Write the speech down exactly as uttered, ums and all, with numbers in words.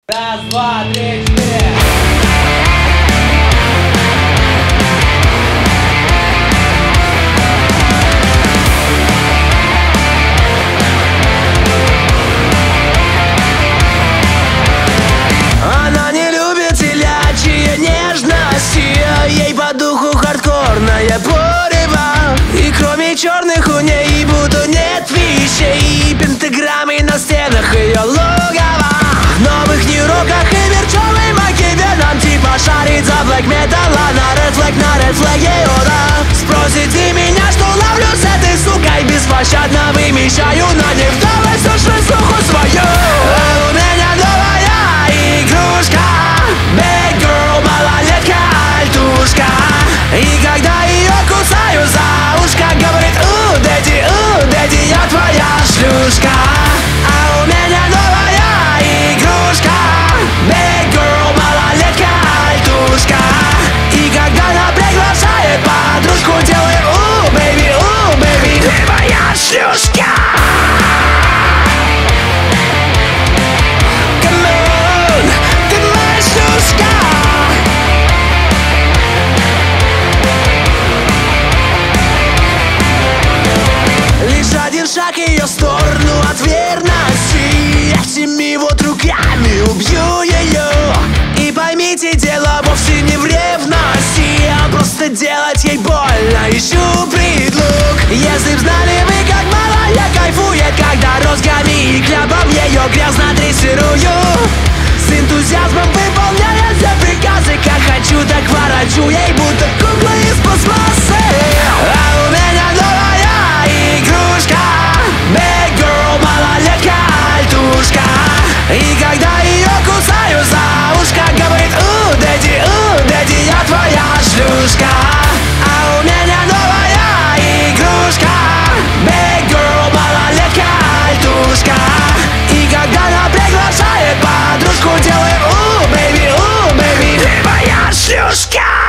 Раз, два, три, четыре. Она не любит телячьи нежности, ей по духу хардкорная порева. И кроме черных у ней будто нет вещей, пентаграммы на стенах ее логова. В новых нью-роках и верчевой макеве нам типа шарит за блэк металла. На ред флэг, на ред флэге, о да. Спросите меня, что ловлю с этой сукой, беспощадно вымещаю на ней вдалость уж слуху свою. А у меня новая игрушка, bad girl, малолетка, альтушка. И когда ее кусаю за ушко, говорит: у, дэдди, у, дэдди, я твоя шлюшка. А у меня новая игрушка, bad girl, малолетка, альтушка. И когда она приглашает подружку, делаем: у, бэйби, у, бэйби, ты моя шлюшка. Шаг ее в сторону от верности, этими вот руками убью ее. И поймите, дело вовсе не в ревности, а просто делать ей больно, ищу предлог. Если б знали вы, как мало я кайфует, когда розгами и кляпом ее грязно дрессирую. С энтузиазмом выполняя все приказы, как хочу, так ворочу ей, будто кукла из пластмассы. А у меня новая игрушка, bad girl, малолетка, альтушка. И когда ее кусаю за ушко, говорит: у, дэдди, у, дэдди, я твоя шлюшка. А у меня новая игрушка, bad girl, малолетка, альтушка. И когда она приглашает подружку, делаем: у, бэйби, у, бэйби, ты моя шлюшка.